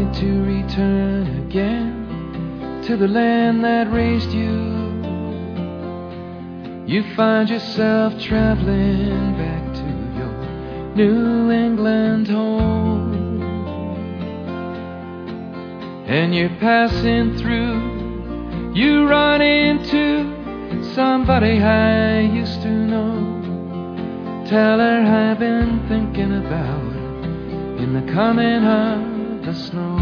going to return again to the land that raised you. You find yourself traveling back to your New England home, and you're passing through, you run into somebody I used to know. Tell her I've been thinking about her in the coming of the snow.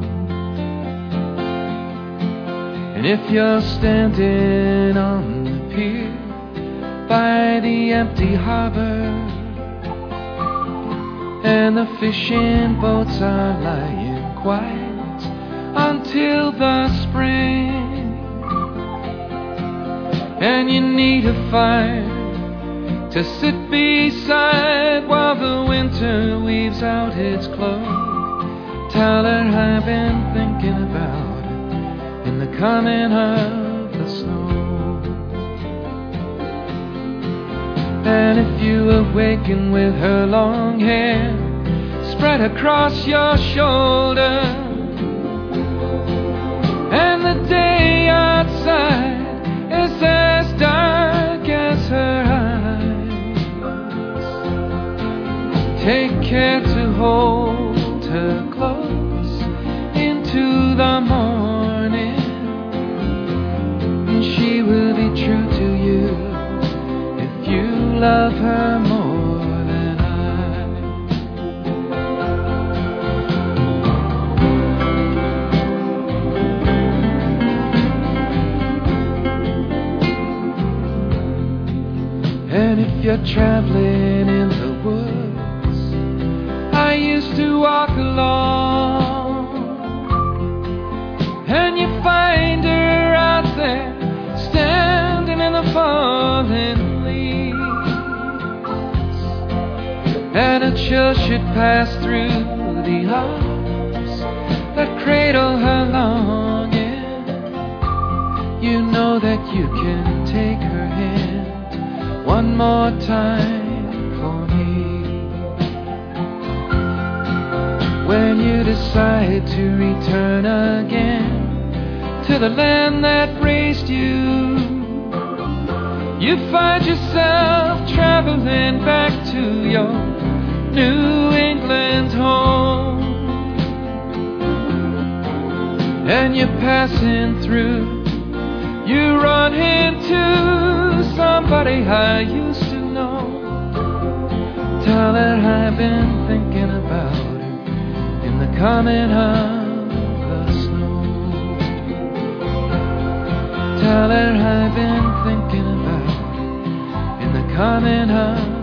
And if you're standing on the pier by the empty harbor, and the fishing boats are lying quiet until the spring, and you need a fire to sit beside while the winter weaves out its cloak, tell her I've been thinking about it in the coming of the snow. And if you awaken with her long hair spread across your shoulder, and the day outside is as dark as her eyes, take care to hold her close into the morning, and she will be true to you if you love her more than I. And if you're traveling in the woods I used to walk along, and you find her out there standing in the falling leaves, and a chill should pass through the arms that cradle her longing, you know that you can take her hand one more time for me. When you decide to return again to the land that raised you, you find yourself traveling back to your New England home, and you're passing through, you run into somebody I used to know, tell her I've been thinking about her in the coming of the snow, tell her I've been thinking about her in the coming of